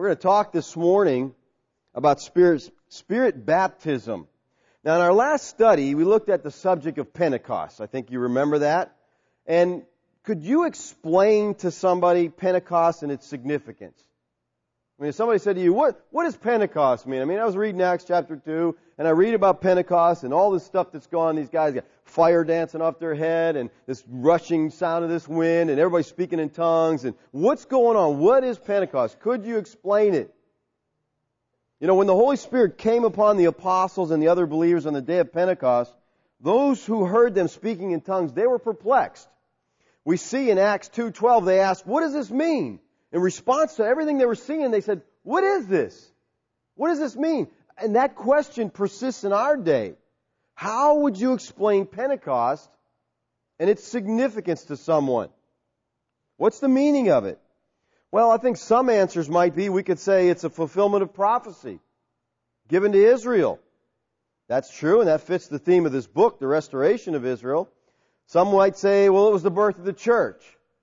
We're going to talk this morning about Spirit baptism. Now, in our last study, we looked at the subject of Pentecost. I think you remember that. And could you explain to somebody Pentecost and its significance? I mean, if somebody said to you, what does Pentecost mean? I mean, I was reading Acts chapter 2, and I read about Pentecost and all this stuff that's going on. These guys got fire dancing off their head and this rushing sound of this wind and everybody speaking in tongues. And what's going on? What is Pentecost? Could you explain it? You know, when the Holy Spirit came upon the apostles and the other believers on the day of Pentecost, those who heard them speaking in tongues, they were perplexed. We see in Acts 2:12, they asked, what does this mean? In response to everything they were seeing, they said, what is this? What does this mean? And that question persists in our day. How would you explain Pentecost and its significance to someone? What's the meaning of it? Well, I think some answers might be, we could say it's a fulfillment of prophecy given to Israel. That's true, and that fits the theme of this book, the restoration of Israel. Some might say, well, it was the birth of the church.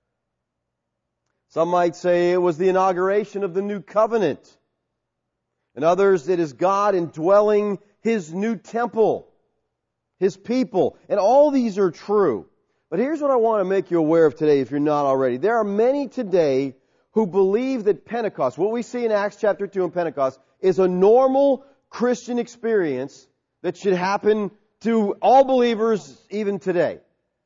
Some might say it was the inauguration of the new covenant. And others, it is God indwelling His new temple, His people. And all these are true. But here's what I want to make you aware of today, if you're not already. There are many today who believe that Pentecost, what we see in Acts chapter 2 and Pentecost, is a normal Christian experience that should happen to all believers even today.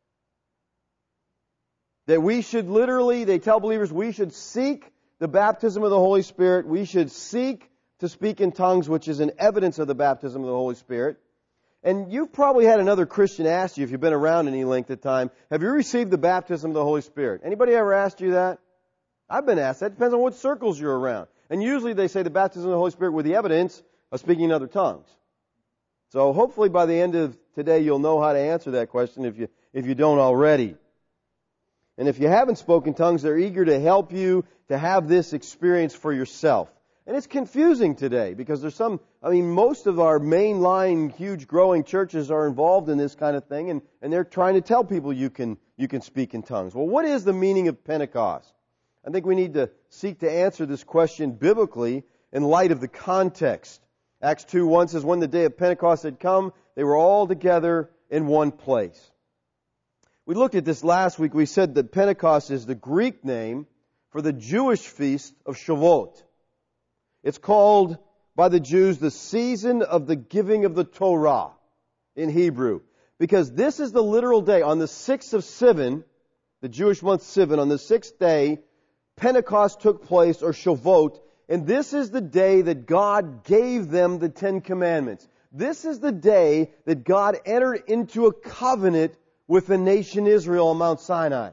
That we should literally, they tell believers, we should seek the baptism of the Holy Spirit. We should seek to speak in tongues, which is an evidence of the baptism of the Holy Spirit. And you've probably had another Christian ask you, if you've been around any length of time, have you received the baptism of the Holy Spirit? Anybody ever asked you that? I've been asked that. It depends on what circles you're around. And usually they say the baptism of the Holy Spirit with the evidence of speaking in other tongues. So hopefully by the end of today you'll know how to answer that question if you don't already. And if you haven't spoken tongues, they're eager to help you to have this experience for yourself. And it's confusing today because most of our mainline, huge growing churches are involved in this kind of thing and they're trying to tell people you can speak in tongues. Well, what is the meaning of Pentecost? I think we need to seek to answer this question biblically in light of the context. Acts 2:1 says, when the day of Pentecost had come, they were all together in one place. We looked at this last week. We said that Pentecost is the Greek name for the Jewish feast of Shavuot. It's called by the Jews the season of the giving of the Torah in Hebrew. Because this is the literal day. On the 6th of Sivan, the Jewish month Sivan, on the 6th day, Pentecost took place, or Shavuot, and this is the day that God gave them the Ten Commandments. This is the day that God entered into a covenant with the nation Israel on Mount Sinai.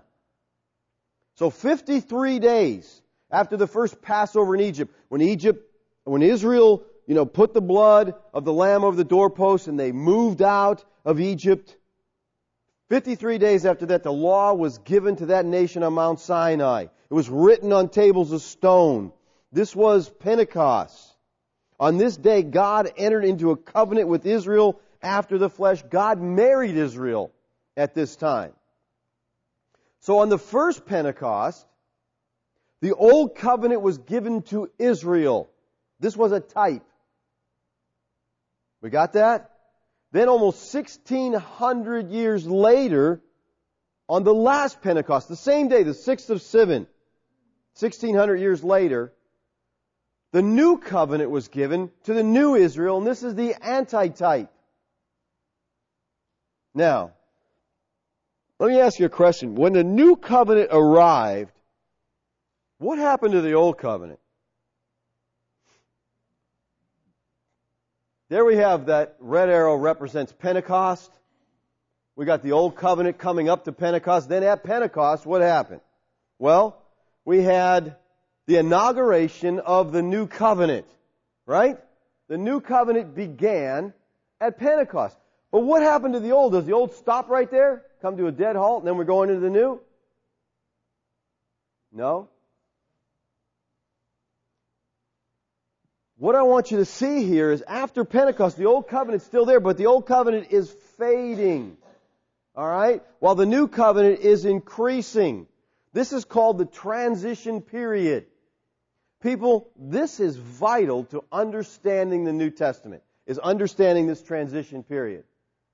So 53 days after the first Passover in Egypt, when Israel, put the blood of the lamb over the doorpost and they moved out of Egypt, 53 days after that, the law was given to that nation on Mount Sinai. It was written on tables of stone. This was Pentecost. On this day, God entered into a covenant with Israel after the flesh. God married Israel at this time. So on the first Pentecost, the old covenant was given to Israel. This was a type. We got that? Then almost 1,600 years later, on the last Pentecost, the same day, the 6th of Sivan, 1,600 years later, the new covenant was given to the new Israel, and this is the antitype. Now, let me ask you a question. When the new covenant arrived, what happened to the old covenant? There we have that red arrow represents Pentecost. We got the old covenant coming up to Pentecost. Then at Pentecost, what happened? Well, we had the inauguration of the new covenant, right? The new covenant began at Pentecost. But what happened to the old? Does the old stop right there? Come to a dead halt and then we're going into the new? No. What I want you to see here is after Pentecost, the old covenant's still there, but the old covenant is fading. All right? While the new covenant is increasing. This is called the transition period. People, this is vital to understanding the New Testament, is understanding this transition period.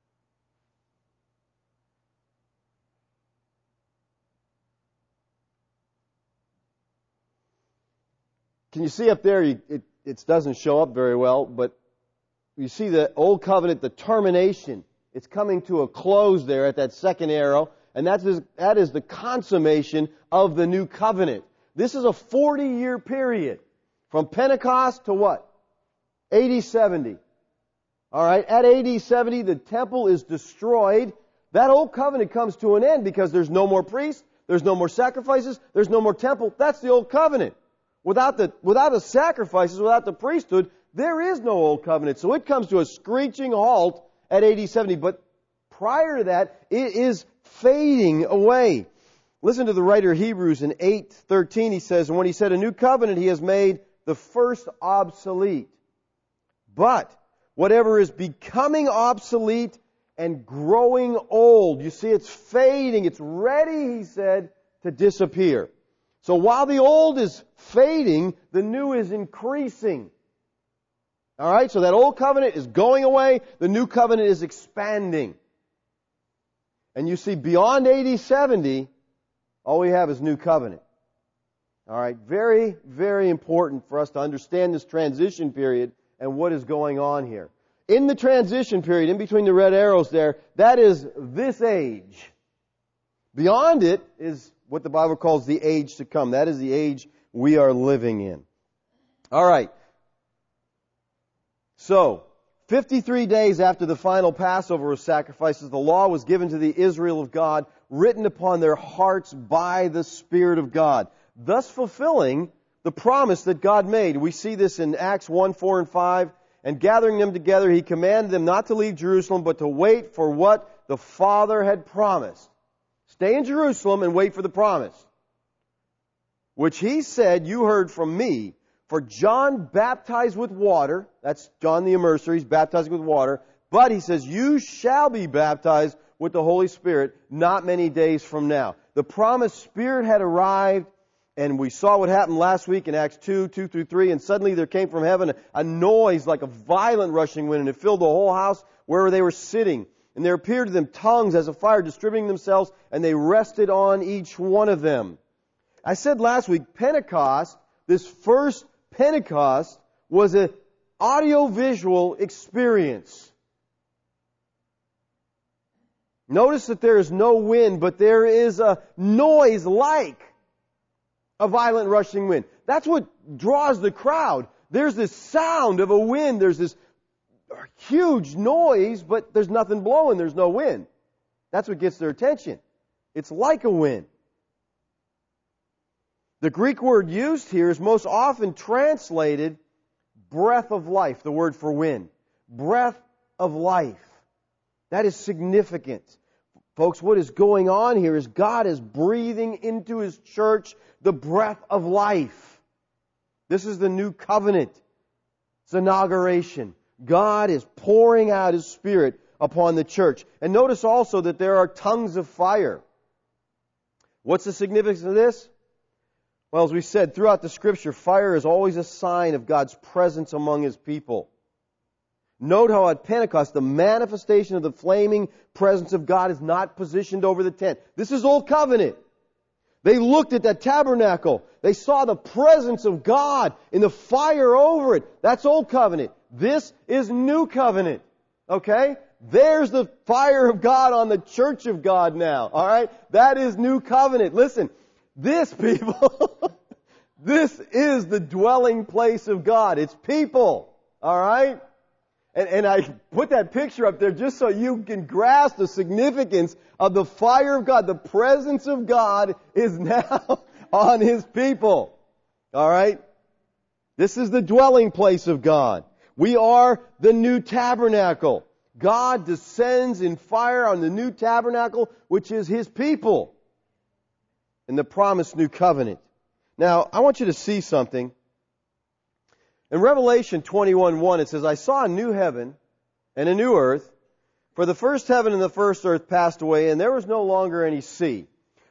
Can you see up there, it doesn't show up very well, but you see the Old Covenant, the termination. It's coming to a close there at that second arrow, and that is the consummation of the New Covenant. This is a 40-year period from Pentecost to what? AD 70. All right, at AD 70, the temple is destroyed. That Old Covenant comes to an end because there's no more priests, there's no more sacrifices, there's no more temple. That's the Old Covenant. Without the sacrifices, without the priesthood, there is no Old Covenant. So it comes to a screeching halt at AD 70. But prior to that, it is fading away. Listen to the writer of Hebrews in 8:13. He says, and when he said a new covenant, he has made the first obsolete. But whatever is becoming obsolete and growing old, you see it's fading, it's ready, he said, to disappear. So while the old is fading, the new is increasing. All right, so that Old Covenant is going away, the New Covenant is expanding. And you see, beyond AD 70, all we have is New Covenant. All right, very, very important for us to understand this transition period and what is going on here. In the transition period, in between the red arrows there, that is this age. Beyond it is what the Bible calls the age to come. That is the age we are living in. All right. So, 53 days after the final Passover was sacrifices, the law was given to the Israel of God, written upon their hearts by the Spirit of God, thus fulfilling the promise that God made. We see this in Acts 1, 4, and 5. And gathering them together, He commanded them not to leave Jerusalem, but to wait for what the Father had promised. Stay in Jerusalem and wait for the promise, which He said, you heard from me. For John baptized with water. That's John the Immerser. He's baptizing with water. But He says, you shall be baptized with the Holy Spirit not many days from now. The promised Spirit had arrived, and we saw what happened last week in Acts 2, 2 through 3. And suddenly there came from heaven a noise like a violent rushing wind, and it filled the whole house wherever they were sitting. And there appeared to them tongues as of fire distributing themselves, and they rested on each one of them. I said last week, Pentecost, this first Pentecost, was an audio-visual experience. Notice that there is no wind, but there is a noise like a violent rushing wind. That's what draws the crowd. There's this sound of a wind. There's this huge noise, but there's nothing blowing. There's no wind. That's what gets their attention. It's like a wind. The Greek word used here is most often translated breath of life, the word for wind. Breath of life. That is significant. Folks, what is going on here is God is breathing into His church the breath of life. This is the new covenant. It's inauguration. God is pouring out His Spirit upon the church. And notice also that there are tongues of fire. What's the significance of this? Well, as we said, throughout the Scripture, fire is always a sign of God's presence among His people. Note how at Pentecost, the manifestation of the flaming presence of God is not positioned over the tent. This is Old Covenant. They looked at that tabernacle. They saw the presence of God in the fire over it. That's Old Covenant. This is New Covenant. Okay? There's the fire of God on the church of God now. All right? That is New Covenant. Listen, this, people, this is the dwelling place of God. It's people. All right? And I put that picture up there just so you can grasp the significance of the fire of God. The presence of God is now on His people. All right? This is the dwelling place of God. We are the new tabernacle. God descends in fire on the new tabernacle, which is His people, in the promised new covenant. Now, I want you to see something. In Revelation 21:1, it says, I saw a new heaven and a new earth, for the first heaven and the first earth passed away, and there was no longer any sea.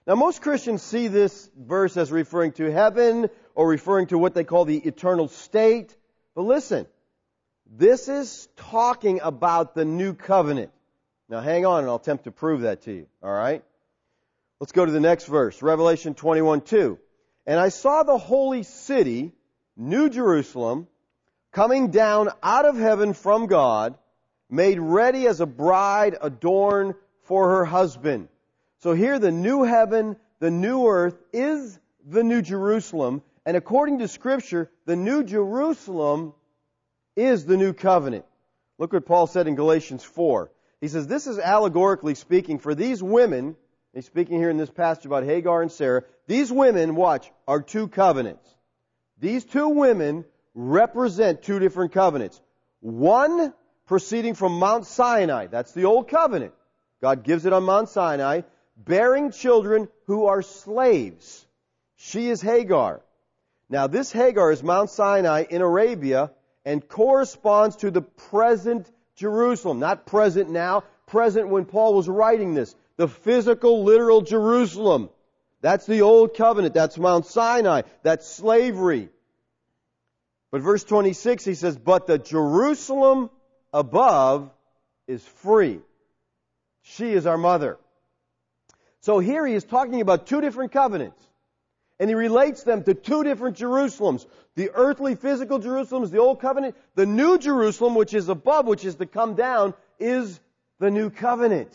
Now, most Christians see this verse as referring to heaven or referring to what they call the eternal state. But listen, this is talking about the new covenant. Now, hang on, and I'll attempt to prove that to you. All right? Let's go to the next verse, Revelation 21:2. And I saw the holy city, New Jerusalem, coming down out of heaven from God, made ready as a bride adorned for her husband. So here the new heaven, the new earth is the New Jerusalem. And according to Scripture, the New Jerusalem is the new covenant. Look what Paul said in Galatians 4. He says, this is allegorically speaking, for these women, he's speaking here in this passage about Hagar and Sarah, these women, watch, are two covenants. These two women represent two different covenants. One proceeding from Mount Sinai, that's the old covenant. God gives it on Mount Sinai, bearing children who are slaves. She is Hagar. Now this Hagar is Mount Sinai in Arabia and corresponds to the present Jerusalem. Not present now, present when Paul was writing this. The physical, literal Jerusalem. That's the old covenant. That's Mount Sinai. That's slavery. But verse 26, he says, but the Jerusalem above is free. She is our mother. So here he is talking about two different covenants. And he relates them to two different Jerusalems. The earthly, physical Jerusalem is the old covenant. The new Jerusalem, which is above, which is to come down, is the new covenant.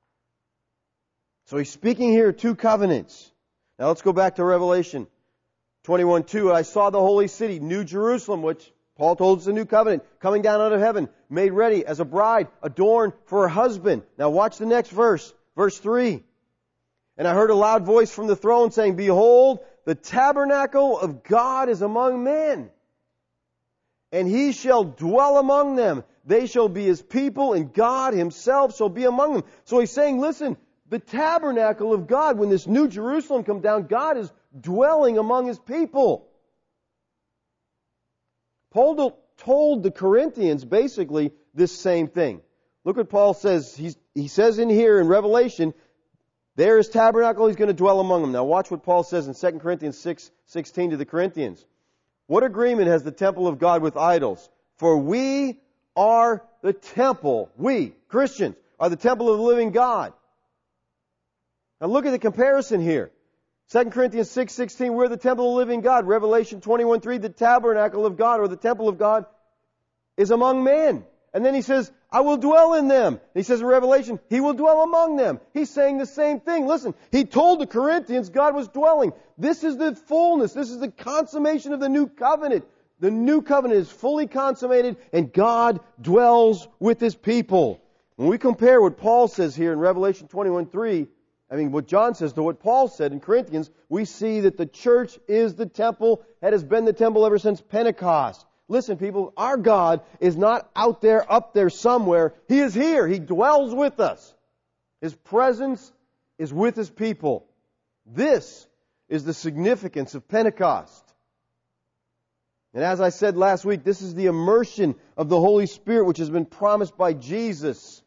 So he's speaking here of two covenants. Now let's go back to Revelation 21:2. I saw the holy city, New Jerusalem, which Paul told us is a new covenant, coming down out of heaven, made ready as a bride, adorned for her husband. Now watch the next verse, verse 3. And I heard a loud voice from the throne saying, behold, the tabernacle of God is among men, and he shall dwell among them. They shall be his people, and God himself shall be among them. So he's saying, listen, the tabernacle of God, when this new Jerusalem comes down, God is dwelling among his people. Paul told the Corinthians basically this same thing. Look what Paul says. He says in here in Revelation, there is tabernacle, he's going to dwell among them. Now watch what Paul says in 2 Corinthians 6:16 to the Corinthians. What agreement has the temple of God with idols? For we are the temple. We, Christians, are the temple of the living God. Now look at the comparison here. 2 Corinthians 6:16, we're the temple of the living God. Revelation 21:3, the tabernacle of God or the temple of God is among men. And then he says, I will dwell in them. And he says in Revelation, he will dwell among them. He's saying the same thing. Listen, he told the Corinthians God was dwelling. This is the fullness. This is the consummation of the new covenant. The new covenant is fully consummated and God dwells with his people. When we compare what Paul says here in Revelation 21:3, what John says to what Paul said in Corinthians, we see that the church is the temple that has been the temple ever since Pentecost. Listen, people, our God is not out there, up there somewhere. He is here. He dwells with us. His presence is with his people. This is the significance of Pentecost. And as I said last week, this is the immersion of the Holy Spirit which has been promised by Jesus.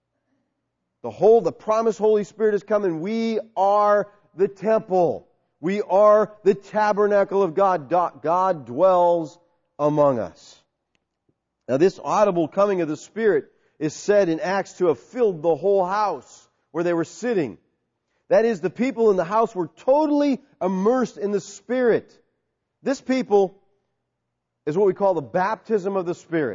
The promised Holy Spirit has come and we are the temple. We are the tabernacle of God. God dwells among us. Now this audible coming of the Spirit is said in Acts to have filled the whole house where they were sitting. That is, the people in the house were totally immersed in the Spirit. This people is what we call the baptism of the Spirit.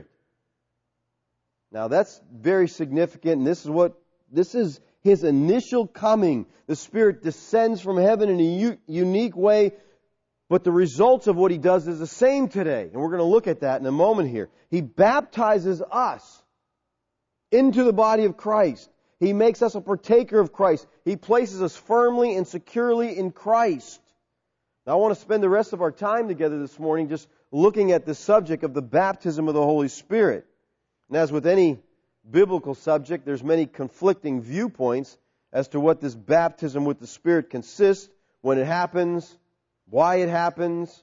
Now that's very significant, and this is his initial coming. The Spirit descends from heaven in a unique way, but the results of what he does is the same today. And we're going to look at that in a moment here. He baptizes us into the body of Christ. He makes us a partaker of Christ. He places us firmly and securely in Christ. Now I want to spend the rest of our time together this morning just looking at the subject of the baptism of the Holy Spirit. And as with any biblical subject, there's many conflicting viewpoints as to what this baptism with the Spirit consists, when it happens, why it happens.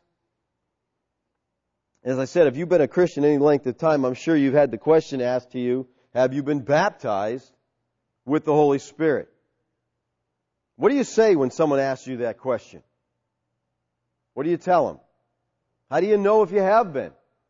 As I said, if you've been a Christian any length of time, I'm sure you've had the question asked to you, have you been baptized with the Holy Spirit? What do you say when someone asks you that question? What do you tell them? How do you know if you have been?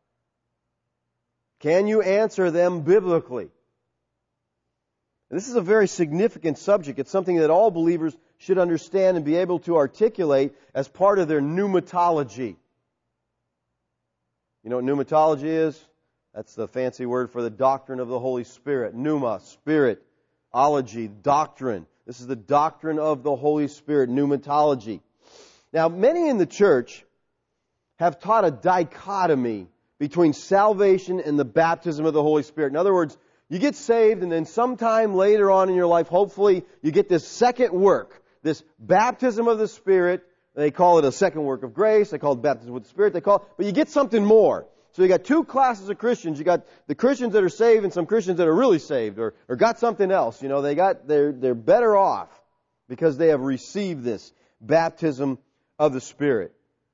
Can you answer them biblically? This is a very significant subject. It's something that all believers should understand and be able to articulate as part of their pneumatology. You know what pneumatology is? That's the fancy word for the doctrine of the Holy Spirit. Pneuma, spirit, ology, doctrine. This is the doctrine of the Holy Spirit, pneumatology. Now, many in the church have taught a dichotomy between salvation and the baptism of the Holy Spirit. In other words, you get saved, and then sometime later on in your life, hopefully, you get this second work, this baptism of the Spirit. They call it a second work of grace. They call it baptism with the Spirit. But you get something more. So you got two classes of Christians. You got the Christians that are saved and some Christians that are really saved or got something else. You know, they're better off because they have received this baptism of the Spirit.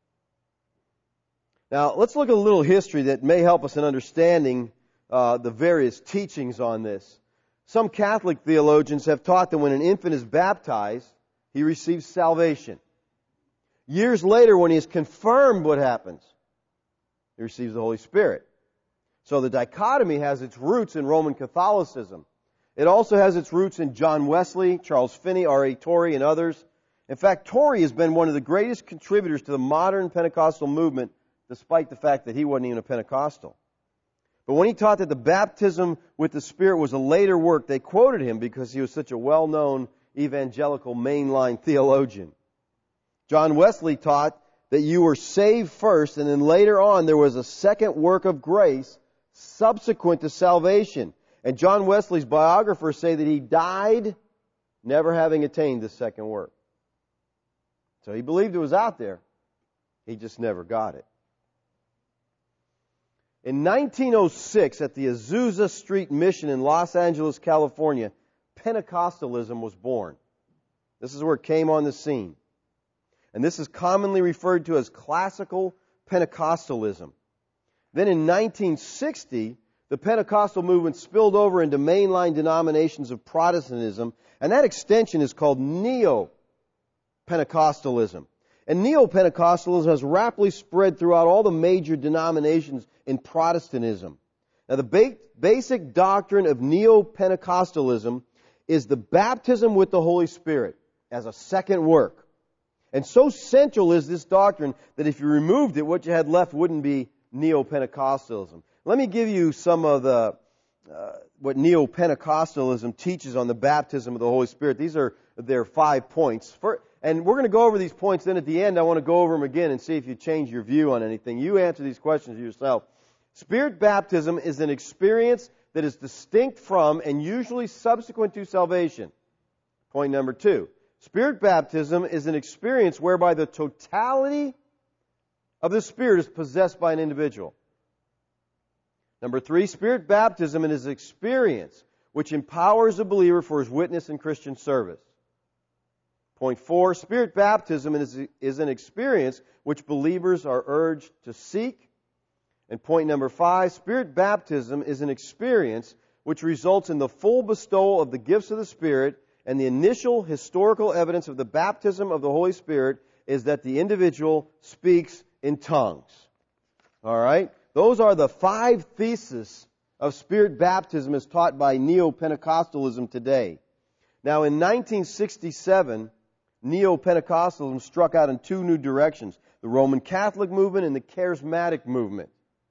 Now, let's look at a little history that may help us in understanding the various teachings on this. Some Catholic theologians have taught that when an infant is baptized, he receives salvation. Years later, when he is confirmed, what happens? He receives the Holy Spirit. So the dichotomy has its roots in Roman Catholicism. It also has its roots in John Wesley, Charles Finney, R.A. Torrey, and others. In fact, Torrey has been one of the greatest contributors to the modern Pentecostal movement, despite the fact that he wasn't even a Pentecostal. But when he taught that the baptism with the Spirit was a later work, they quoted him because he was such a well-known evangelical mainline theologian. John Wesley taught that you were saved first, and then later on there was a second work of grace subsequent to salvation. And John Wesley's biographers say that he died never having attained this second work. So he believed it was out there. He just never got it. In 1906, at the Azusa Street Mission in Los Angeles, California, Pentecostalism was born. This is where it came on the scene. And this is commonly referred to as classical Pentecostalism. Then in 1960, the Pentecostal movement spilled over into mainline denominations of Protestantism, and that extension is called Neo-Pentecostalism. And Neo-Pentecostalism has rapidly spread throughout all the major denominations in Protestantism. Now, the basic doctrine of Neo-Pentecostalism is the baptism with the Holy Spirit as a second work. And so central is this doctrine that if you removed it, what you had left wouldn't be Neo-Pentecostalism. Let me give you some of the what Neo-Pentecostalism teaches on the baptism of the Holy Spirit. These are their 5 points. And we're going to go over these points. Then at the end, I want to go over them again and see if you change your view on anything. You answer these questions yourself. Spirit baptism is an experience that is distinct from and usually subsequent to salvation. Point number 2. Spirit baptism is an experience whereby the totality of the Spirit is possessed by an individual. Number 3, Spirit baptism is an experience which empowers a believer for his witness in Christian service. Point 4, Spirit baptism is an experience which believers are urged to seek. And point number 5, Spirit baptism is an experience which results in the full bestowal of the gifts of the Spirit, and the initial historical evidence of the baptism of the Holy Spirit is that the individual speaks in tongues. All right? Those are the 5 theses of Spirit baptism as taught by Neo-Pentecostalism today. Now, in 1967, Neo-Pentecostalism struck out in 2 new directions, the Roman Catholic movement and the Charismatic movement.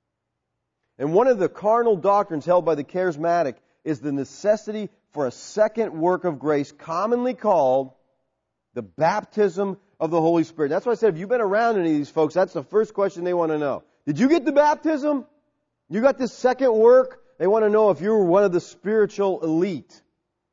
And one of the carnal doctrines held by the Charismatic is the necessity for a second work of grace, commonly called the baptism of the Holy Spirit. That's why I said, if you've been around any of these folks, that's the first question they want to know. Did you get the baptism? You got this second work? They want to know if you were one of the spiritual elite.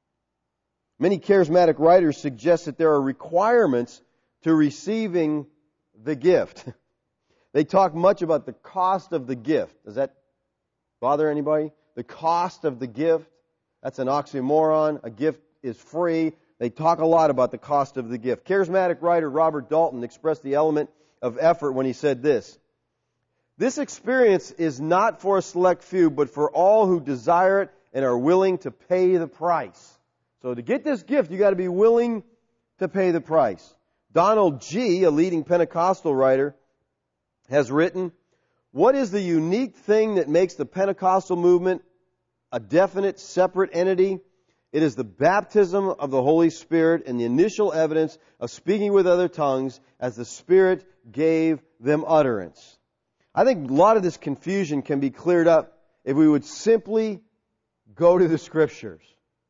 Many charismatic writers suggest that there are requirements to receiving the gift. They talk much about the cost of the gift. Does that bother anybody? The cost of the gift? That's an oxymoron. A gift is free. They talk a lot about the cost of the gift. Charismatic writer Robert Dalton expressed the element of effort when he said this: "This experience is not for a select few, but for all who desire it and are willing to pay the price." So to get this gift, you got to be willing to pay the price. Donald G., a leading Pentecostal writer, has written, "What is the unique thing that makes the Pentecostal movement a definite, separate entity? It is the baptism of the Holy Spirit and the initial evidence of speaking with other tongues as the Spirit gave them utterance." I think a lot of this confusion can be cleared up if we would simply go to the Scriptures.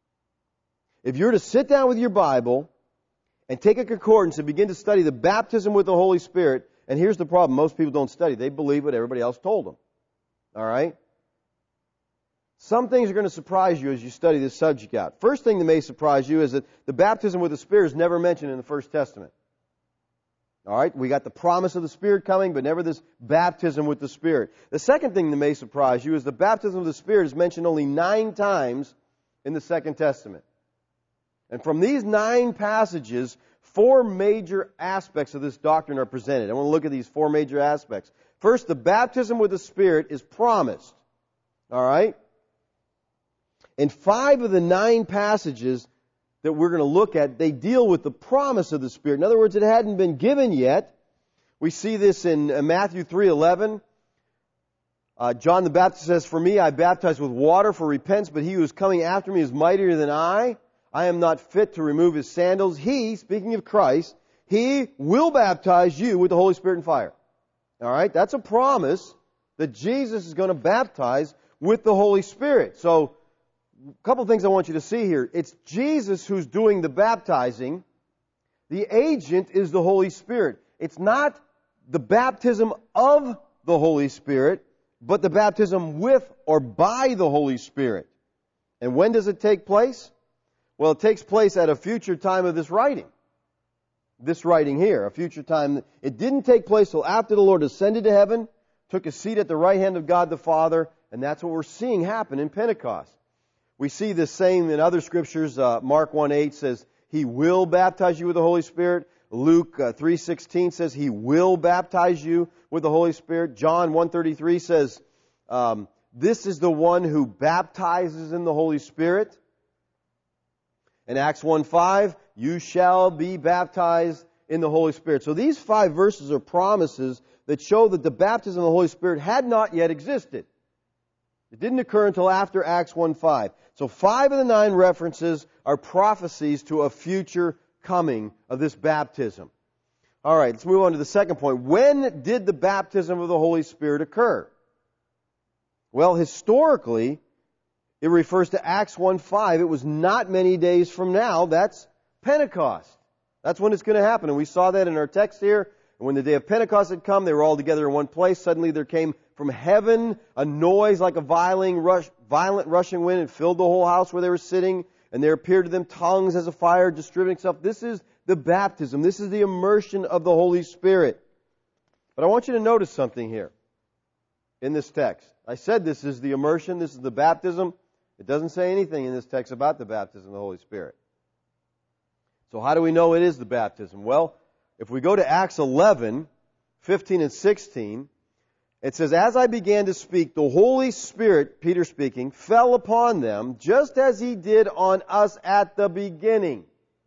If you're to sit down with your Bible and take a concordance and begin to study the baptism with the Holy Spirit, and here's the problem, most people don't study. They believe what everybody else told them. All right? Some things are going to surprise you as you study this subject out. First thing that may surprise you is that the baptism with the Spirit is never mentioned in the First Testament. All right? We got the promise of the Spirit coming, but never this baptism with the Spirit. The second thing that may surprise you is the baptism of the Spirit is mentioned only 9 times in the Second Testament. And from these 9 passages, 4 major aspects of this doctrine are presented. I want to look at these 4 major aspects. First, the baptism with the Spirit is promised. All right? In 5 of the 9 passages that we're going to look at, they deal with the promise of the Spirit. In other words, it hadn't been given yet. We see this in Matthew 3:11. John the Baptist says, "For me, I baptize with water for repentance, but he who is coming after me is mightier than I. I am not fit to remove his sandals. He," speaking of Christ, "he will baptize you with the Holy Spirit and fire." All right? That's a promise that Jesus is going to baptize with the Holy Spirit. So, a couple of things I want you to see here. It's Jesus who's doing the baptizing. The agent is the Holy Spirit. It's not the baptism of the Holy Spirit, but the baptism with or by the Holy Spirit. And when does it take place? Well, it takes place at a future time of this writing. This writing here, a future time. It didn't take place till after the Lord ascended to heaven, took a seat at the right hand of God the Father, and that's what we're seeing happen in Pentecost. We see the same in other scriptures. Mark 1:8 says, "He will baptize you with the Holy Spirit." Luke 3:16 says, "He will baptize you with the Holy Spirit." John 1:33 says, "This is the one who baptizes in the Holy Spirit." In Acts 1:5, "You shall be baptized in the Holy Spirit." So these 5 verses are promises that show that the baptism of the Holy Spirit had not yet existed. It didn't occur until after Acts 1:5. So 5 of the 9 references are prophecies to a future coming of this baptism. All right, let's move on to the second point. When did the baptism of the Holy Spirit occur? Well, historically, it refers to Acts 1:5. It was not many days from now. That's Pentecost. That's when it's going to happen. And we saw that in our text here. And when the day of Pentecost had come, they were all together in one place. Suddenly there came from heaven a noise like a violent rushing wind and filled the whole house where they were sitting. And there appeared to them tongues as a fire distributing itself. This is the baptism. This is the immersion of the Holy Spirit. But I want you to notice something here in this text. I said this is the immersion. This is the baptism. It doesn't say anything in this text about the baptism of the Holy Spirit. So how do we know it is the baptism? Well, if we go to Acts 11:15 and 16, it says, "As I began to speak, the Holy Spirit," Peter speaking, "fell upon them, just as He did on us at the beginning."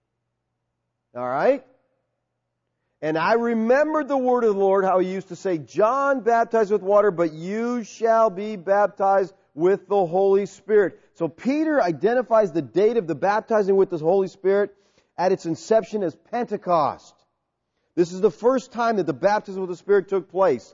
All right? "And I remembered the word of the Lord, how He used to say, 'John baptized with water, but you shall be baptized with the Holy Spirit.'" So Peter identifies the date of the baptizing with the Holy Spirit at its inception as Pentecost. This is the first time that the baptism with the Spirit took place.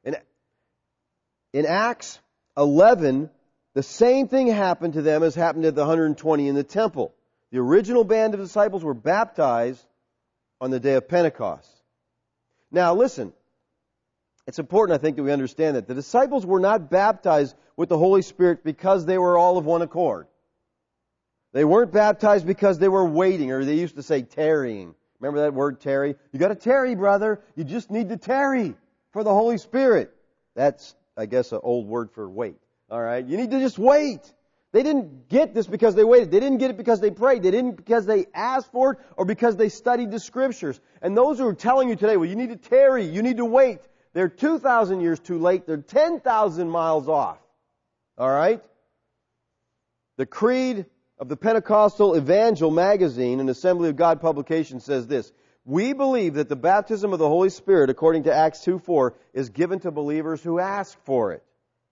In Acts 11, the same thing happened to them as happened to the 120 in the temple. The original band of disciples were baptized on the day of Pentecost. Now listen, it's important I think that we understand that the disciples were not baptized with the Holy Spirit because they were all of one accord. They weren't baptized because they were waiting, or they used to say tarrying. Remember that word, tarry? You got to tarry, brother. You just need to tarry for the Holy Spirit. That's, I guess, an old word for wait. All right? You need to just wait. They didn't get this because they waited. They didn't get it because they prayed. They didn't because they asked for it or because they studied the Scriptures. And those who are telling you today, well, you need to tarry, you need to wait, they're 2,000 years too late. They're 10,000 miles off. All right? The creed of the Pentecostal Evangel magazine, an Assembly of God publication, says this: "We believe that the baptism of the Holy Spirit, according to Acts 2:4, is given to believers who ask for it."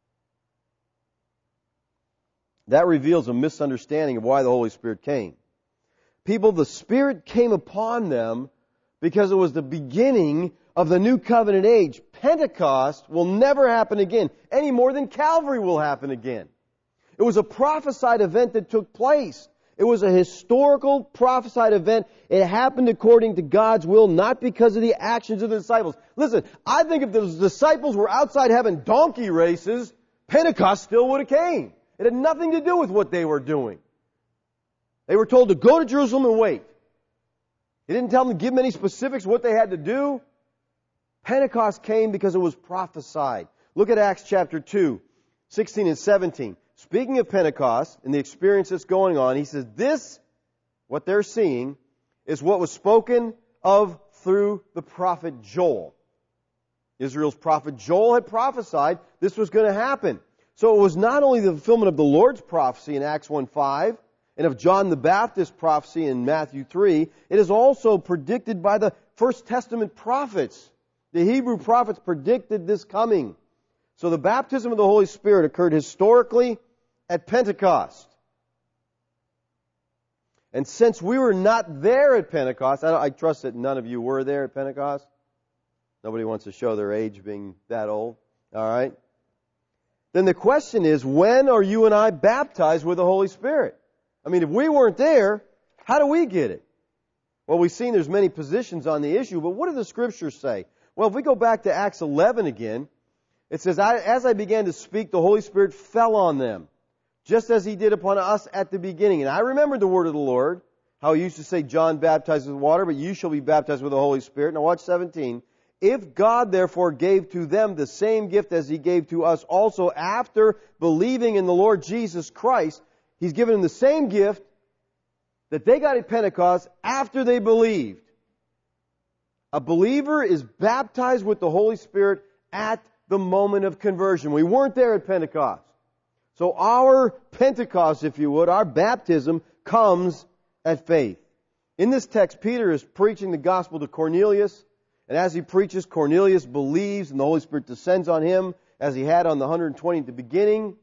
That reveals a misunderstanding of why the Holy Spirit came. People, the Spirit came upon them because it was the beginning of the New Covenant age. Pentecost will never happen again, any more than Calvary will happen again. It was a prophesied event that took place. It was a historical prophesied event. It happened according to God's will, not because of the actions of the disciples. Listen, I think if the disciples were outside having donkey races, Pentecost still would have came. It had nothing to do with what they were doing. They were told to go to Jerusalem and wait. He didn't tell them to give them any specifics what they had to do. Pentecost came because it was prophesied. Look at Acts chapter 2, 16 and 17. Speaking of Pentecost and the experience that's going on, he says, this, what they're seeing, is what was spoken of through the prophet Joel. Israel's prophet Joel had prophesied this was going to happen. So it was not only the fulfillment of the Lord's prophecy in Acts 1:5 and of John the Baptist's prophecy in Matthew 3, it is also predicted by the First Testament prophets. The Hebrew prophets predicted this coming. So the baptism of the Holy Spirit occurred historically at Pentecost. And since we were not there at Pentecost, I trust that none of you were there at Pentecost. Nobody wants to show their age being that old. All right? Then the question is, when are you and I baptized with the Holy Spirit? I mean, if we weren't there, how do we get it? Well, we've seen there's many positions on the issue, but what do the Scriptures say? Well, if we go back to Acts 11 again, it says, as I began to speak, the Holy Spirit fell on them, just as He did upon us at the beginning. And I remembered the word of the Lord, how He used to say, John baptized with water, but you shall be baptized with the Holy Spirit. Now watch 17. If God therefore gave to them the same gift as He gave to us also after believing in the Lord Jesus Christ, He's given them the same gift that they got at Pentecost after they believed. A believer is baptized with the Holy Spirit at the moment of conversion. We weren't there at Pentecost. So our Pentecost, if you would, our baptism comes at faith. In this text, Peter is preaching the gospel to Cornelius. And as he preaches, Cornelius believes and the Holy Spirit descends on him as He had on the 120 at the beginning,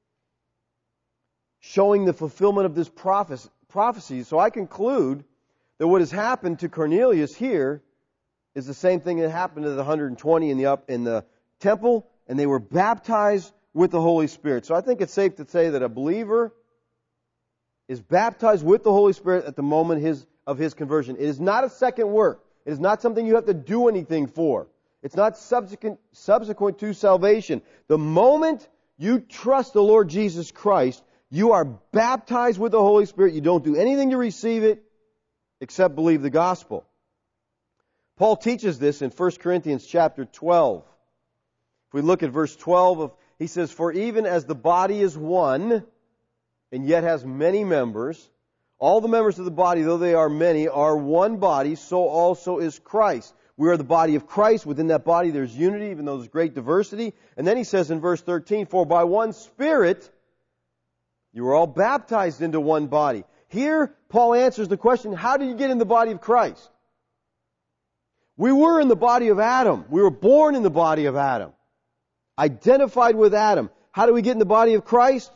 showing the fulfillment of this prophecy. So I conclude that what has happened to Cornelius here is the same thing that happened to the 120 in the temple, and they were baptized with the Holy Spirit. So I think it's safe to say that a believer is baptized with the Holy Spirit at the moment of his conversion. It is not a second work. It is not something you have to do anything for. It's not subsequent to salvation. The moment you trust the Lord Jesus Christ, you are baptized with the Holy Spirit. You don't do anything to receive it except believe the gospel. Paul teaches this in 1 Corinthians chapter 12. If we look at verse 12, he says, "For even as the body is one, and yet has many members, all the members of the body, though they are many, are one body, so also is Christ." We are the body of Christ. Within that body there's unity, even though there's great diversity. And then he says in verse 13, "For by one Spirit you were all baptized into one body." Here, Paul answers the question, how did you get in the body of Christ? We were in the body of Adam. We were born in the body of Adam. Identified with Adam. How do we get in the body of Christ?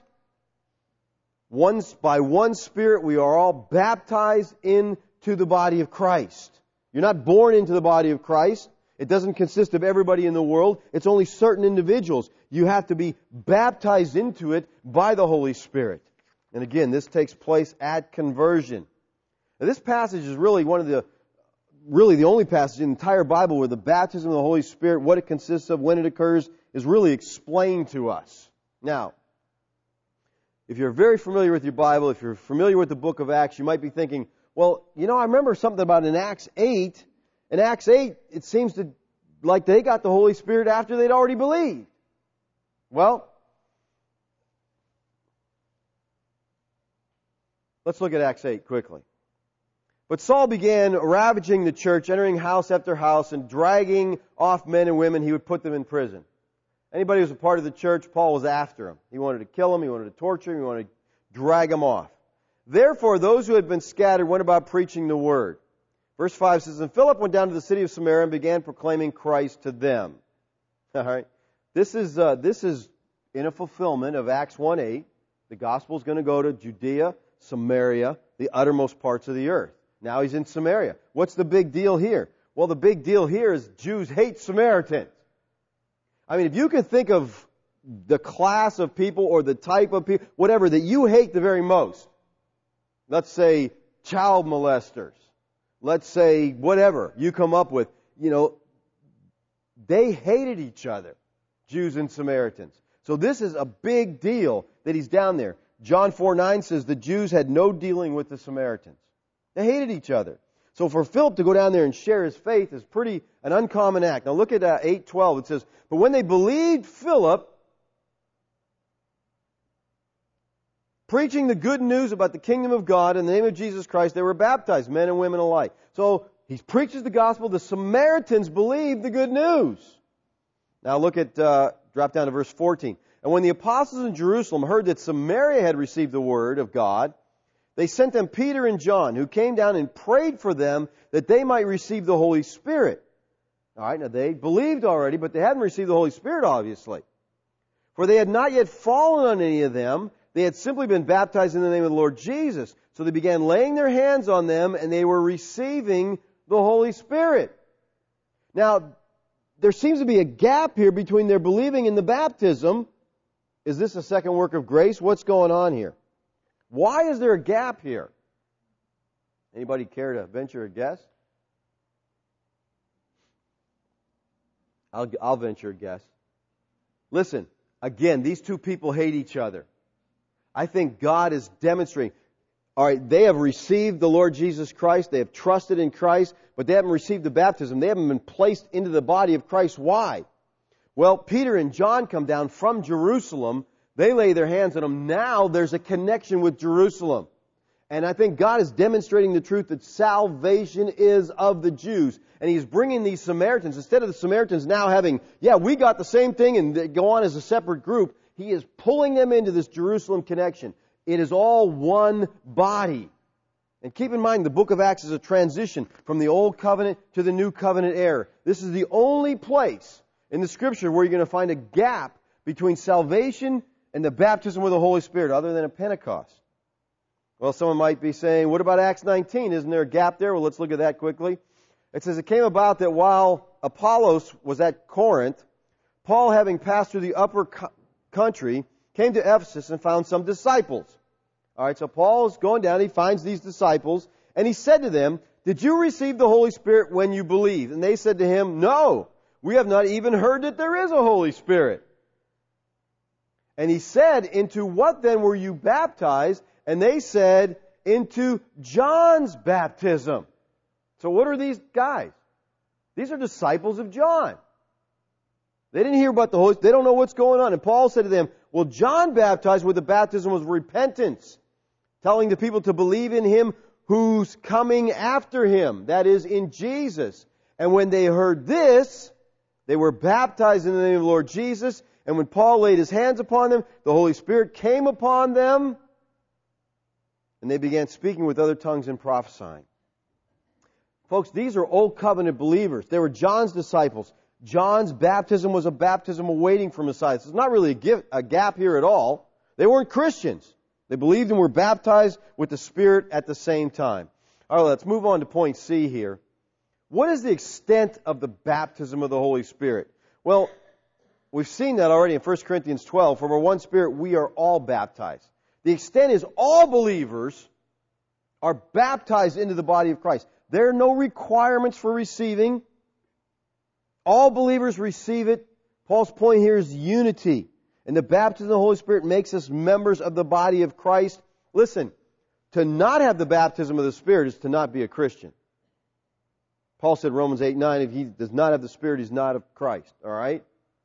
By one Spirit, we are all baptized into the body of Christ. You're not born into the body of Christ. It doesn't consist of everybody in the world. It's only certain individuals. You have to be baptized into it by the Holy Spirit. And again, this takes place at conversion. Now, this passage is really the only passage in the entire Bible where the baptism of the Holy Spirit, what it consists of, when it occurs, is really explained to us. Now, if you're very familiar with your Bible, if you're familiar with the book of Acts, you might be thinking, well, I remember something about in Acts 8. In Acts 8, it seems like they got the Holy Spirit after they'd already believed. Well, let's look at Acts 8 quickly. "But Saul began ravaging the church, entering house after house, and dragging off men and women. He would put them in prison." Anybody who was a part of the church, Paul was after him. He wanted to kill him, he wanted to torture him, he wanted to drag him off. Therefore, those who had been scattered went about preaching the word. Verse 5 says, And Philip went down to the city of Samaria and began proclaiming Christ to them. All right. This is in a fulfillment of Acts 1:8. The gospel is going to go to Judea, Samaria, the uttermost parts of the earth. Now he's in Samaria. What's the big deal here? Well, the big deal here is Jews hate Samaritans. I mean, if you can think of the class of people or the type of people, whatever, that you hate the very most, let's say child molesters, let's say whatever you come up with, they hated each other, Jews and Samaritans. So this is a big deal that he's down there. John 4:9 says the Jews had no dealing with the Samaritans. They hated each other. So for Philip to go down there and share his faith is an uncommon act. Now look at 8:12. It says, But when they believed Philip, preaching the good news about the kingdom of God in the name of Jesus Christ, they were baptized, men and women alike. So he preaches the gospel. The Samaritans believed the good news. Now look at, drop down to verse 14. And when the apostles in Jerusalem heard that Samaria had received the word of God, they sent them Peter and John, who came down and prayed for them that they might receive the Holy Spirit. All right, now they believed already, but they hadn't received the Holy Spirit, obviously. For they had not yet fallen on any of them. They had simply been baptized in the name of the Lord Jesus. So they began laying their hands on them, and they were receiving the Holy Spirit. Now, there seems to be a gap here between their believing and the baptism. Is this a second work of grace? What's going on here? Why is there a gap here? Anybody care to venture a guess? I'll venture a guess. Listen, again, these two people hate each other. I think God is demonstrating. All right, they have received the Lord Jesus Christ. They have trusted in Christ, but they haven't received the baptism. They haven't been placed into the body of Christ. Why? Well, Peter and John come down from Jerusalem. They lay their hands on them. Now there's a connection with Jerusalem. And I think God is demonstrating the truth that salvation is of the Jews. And He's bringing these Samaritans, instead of the Samaritans now having, we got the same thing and they go on as a separate group, He is pulling them into this Jerusalem connection. It is all one body. And keep in mind, the book of Acts is a transition from the Old Covenant to the New Covenant era. This is the only place in the Scripture where you're going to find a gap between salvation and the baptism with the Holy Spirit, other than at Pentecost. Well, someone might be saying, what about Acts 19? Isn't there a gap there? Well, let's look at that quickly. It says, It came about that while Apollos was at Corinth, Paul, having passed through the upper country, came to Ephesus and found some disciples. All right, so Paul is going down, he finds these disciples, and he said to them, Did you receive the Holy Spirit when you believed? And they said to him, No, we have not even heard that there is a Holy Spirit. And he said, Into what then were you baptized? And they said, Into John's baptism. So what are these guys? These are disciples of John. They didn't hear about the Holy Spirit. They don't know what's going on. And Paul said to them, Well, John baptized with the baptism of repentance, telling the people to believe in Him who's coming after Him, that is, in Jesus. And when they heard this, they were baptized in the name of the Lord Jesus. And when Paul laid his hands upon them, the Holy Spirit came upon them, and they began speaking with other tongues and prophesying. Folks, these are Old Covenant believers. They were John's disciples. John's baptism was a baptism awaiting for Messiah. So it's not really a gap here at all. They weren't Christians. They believed and were baptized with the Spirit at the same time. All right, let's move on to point C here. What is the extent of the baptism of the Holy Spirit? Well, we've seen that already in 1 Corinthians 12. For by one Spirit we are all baptized. The extent is all believers are baptized into the body of Christ. There are no requirements for receiving. All believers receive it. Paul's point here is unity. And the baptism of the Holy Spirit makes us members of the body of Christ. Listen, to not have the baptism of the Spirit is to not be a Christian. Paul said, Romans 8:9, if he does not have the Spirit, he's not of Christ. All right?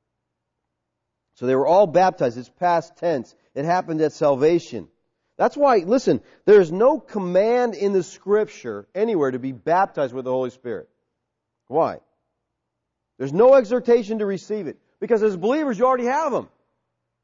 So they were all baptized. It's past tense. It happened at salvation. That's why, listen, there is no command in the Scripture anywhere to be baptized with the Holy Spirit. Why? There's no exhortation to receive it. Because as believers, you already have them.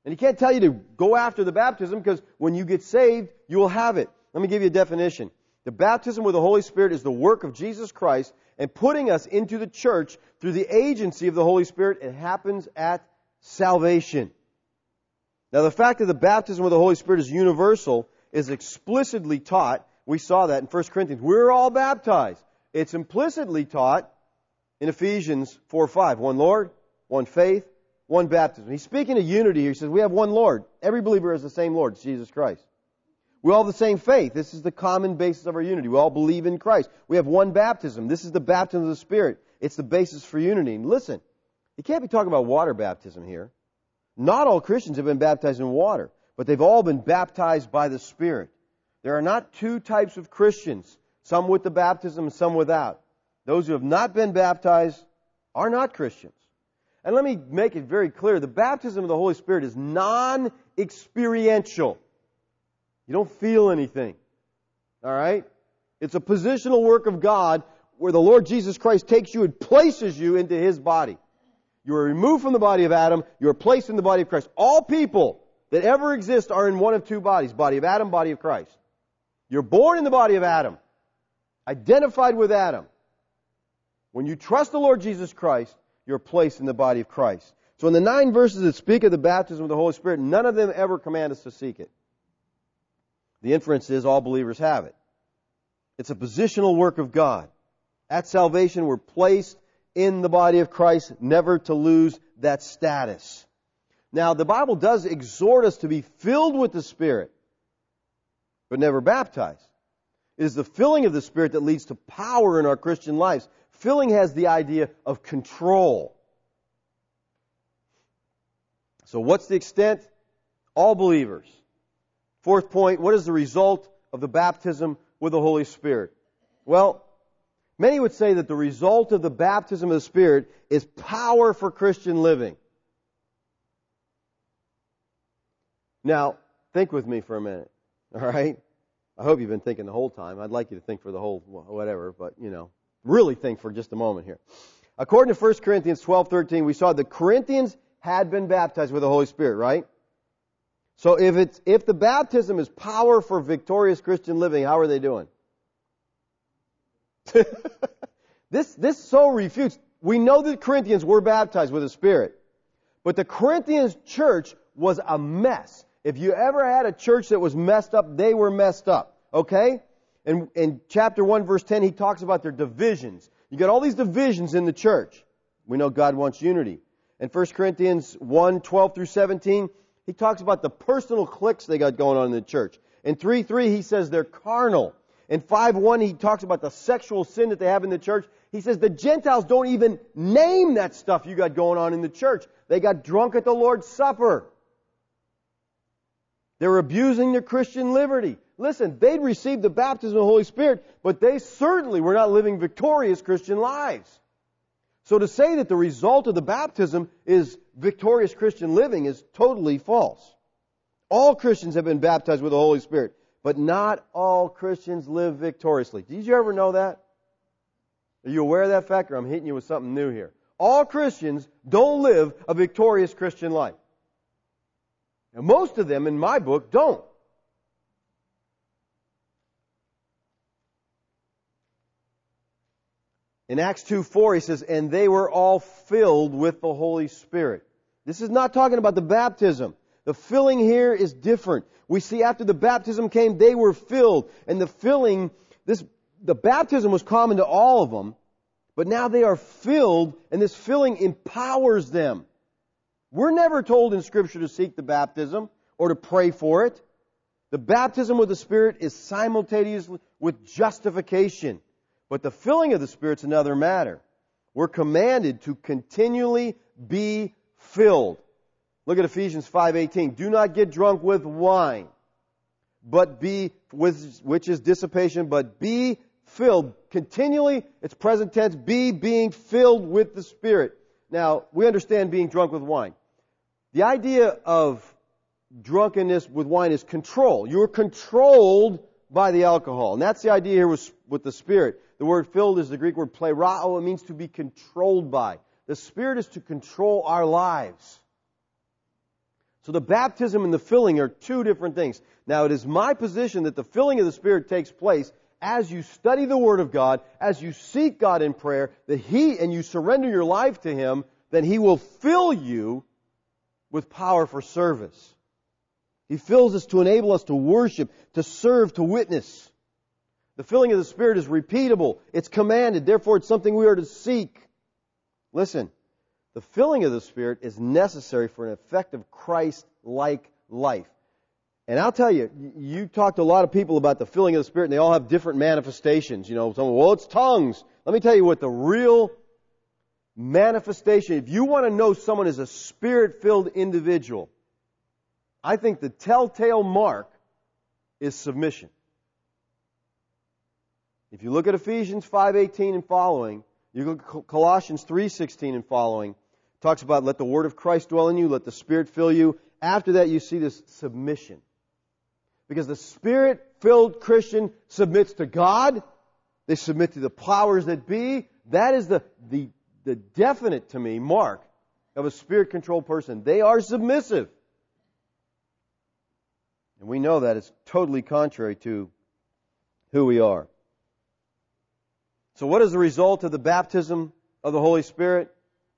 And He can't tell you to go after the baptism because when you get saved, you will have it. Let me give you a definition. The baptism with the Holy Spirit is the work of Jesus Christ and putting us into the church through the agency of the Holy Spirit. It happens at salvation. Now, the fact that the baptism with the Holy Spirit is universal is explicitly taught. We saw that in 1 Corinthians. We're all baptized. It's implicitly taught in Ephesians 4:5. One Lord, one faith, one baptism. He's speaking of unity here. He says we have one Lord. Every believer has the same Lord, it's Jesus Christ. We all have the same faith. This is the common basis of our unity. We all believe in Christ. We have one baptism. This is the baptism of the Spirit. It's the basis for unity. And listen, you can't be talking about water baptism here. Not all Christians have been baptized in water, but they've all been baptized by the Spirit. There are not two types of Christians, some with the baptism and some without. Those who have not been baptized are not Christians. And let me make it very clear, the baptism of the Holy Spirit is non-experiential. You don't feel anything. All right? It's a positional work of God where the Lord Jesus Christ takes you and places you into His body. You are removed from the body of Adam. You are placed in the body of Christ. All people that ever exist are in one of two bodies. Body of Adam, body of Christ. You're born in the body of Adam. Identified with Adam. When you trust the Lord Jesus Christ, you're placed in the body of Christ. So in the 9 verses that speak of the baptism of the Holy Spirit, none of them ever command us to seek it. The inference is all believers have it. It's a positional work of God. At salvation, we're placed in the body of Christ, never to lose that status. Now, the Bible does exhort us to be filled with the Spirit, but never baptized. It is the filling of the Spirit that leads to power in our Christian lives. Filling has the idea of control. So what's the extent? All believers. 4th point, what is the result of the baptism with the Holy Spirit? Well, many would say that the result of the baptism of the Spirit is power for Christian living. Now, think with me for a minute. All right? I hope you've been thinking the whole time. I'd like you to think for the whole whatever, but, really think for just a moment here. According to 1 Corinthians 12:13, we saw the Corinthians had been baptized with the Holy Spirit, right? So if the baptism is power for victorious Christian living, how are they doing? This so refutes. We know that Corinthians were baptized with the Spirit. But the Corinthians church was a mess. If you ever had a church that was messed up, they were messed up. Okay? And in chapter 1, verse 10, he talks about their divisions. You got all these divisions in the church. We know God wants unity. In 1 Corinthians 1, 12 through 17, he talks about the personal cliques they got going on in the church. In 3:3, he says they're carnal. In 5:1, he talks about the sexual sin that they have in the church. He says the Gentiles don't even name that stuff you got going on in the church. They got drunk at the Lord's Supper. They're abusing their Christian liberty. Listen, they'd received the baptism of the Holy Spirit, but they certainly were not living victorious Christian lives. So to say that the result of the baptism is victorious Christian living is totally false. All Christians have been baptized with the Holy Spirit, but not all Christians live victoriously. Did you ever know that? Are you aware of that fact, or I'm hitting you with something new here? All Christians don't live a victorious Christian life. And most of them, in my book, don't. In Acts 2:4, he says, and they were all filled with the Holy Spirit. This is not talking about the baptism. The filling here is different. We see after the baptism came, they were filled. And the filling, the baptism was common to all of them, but now they are filled, and this filling empowers them. We're never told in Scripture to seek the baptism or to pray for it. The baptism with the Spirit is simultaneous with justification. But the filling of the Spirit's another matter. We're commanded to continually be filled. Look at Ephesians 5:18. Do not get drunk with wine, which is dissipation, but be filled. Continually, it's present tense, being filled with the Spirit. Now, we understand being drunk with wine. The idea of drunkenness with wine is control. You're controlled by the alcohol. And that's the idea here with the Spirit. The word filled is the Greek word plerao. It means to be controlled by. The Spirit is to control our lives. So the baptism and the filling are two different things. Now, it is my position that the filling of the Spirit takes place as you study the Word of God, as you seek God in prayer, that He, and you surrender your life to Him, then He will fill you with power for service. He fills us to enable us to worship, to serve, to witness. The filling of the Spirit is repeatable. It's commanded. Therefore, it's something we are to seek. Listen, the filling of the Spirit is necessary for an effective Christ-like life. And I'll tell you, you talk to a lot of people about the filling of the Spirit, and they all have different manifestations. You know, someone, well, it's tongues. Let me tell you what the real manifestation, if you want to know someone is a Spirit-filled individual, I think the telltale mark is submission. If you look at Ephesians 5:18 and following, you look at Colossians 3:16 and following, it talks about let the word of Christ dwell in you, let the Spirit fill you. After that, you see this submission. Because the Spirit-filled Christian submits to God, they submit to the powers that be. That is the definite, to me, mark of a Spirit-controlled person. They are submissive. And we know that it's totally contrary to who we are. So what is the result of the baptism of the Holy Spirit?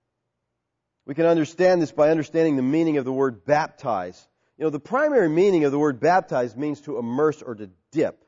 We can understand this by understanding the meaning of the word baptize. You know, the primary meaning of the word baptize means to immerse or to dip.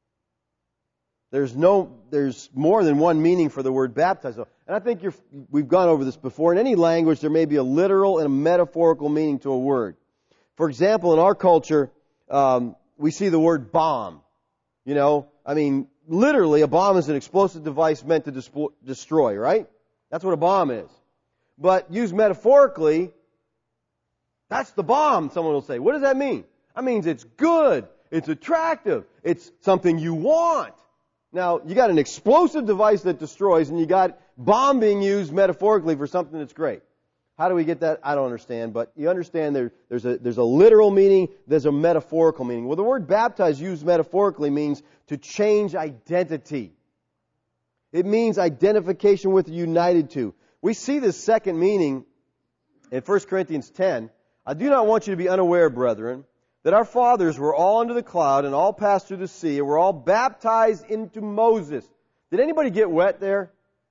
There's more than one meaning for the word baptize. And I think we've gone over this before. In any language, there may be a literal and a metaphorical meaning to a word. For example, in our culture, we see the word bomb. You know, I mean, literally, a bomb is an explosive device meant to destroy, right? That's what a bomb is. But used metaphorically, that's the bomb, someone will say. What does that mean? That means it's good, it's attractive, it's something you want. Now, you got an explosive device that destroys, and you got bomb being used metaphorically for something that's great. How do we get that? I don't understand, but you understand there's a literal meaning, there's a metaphorical meaning. Well, the word baptize used metaphorically means to change identity. It means identification with, united to. We see this second meaning in 1 Corinthians 10. I do not want you to be unaware, brethren, that our fathers were all under the cloud and all passed through the sea and were all baptized into Moses. Did anybody get wet there?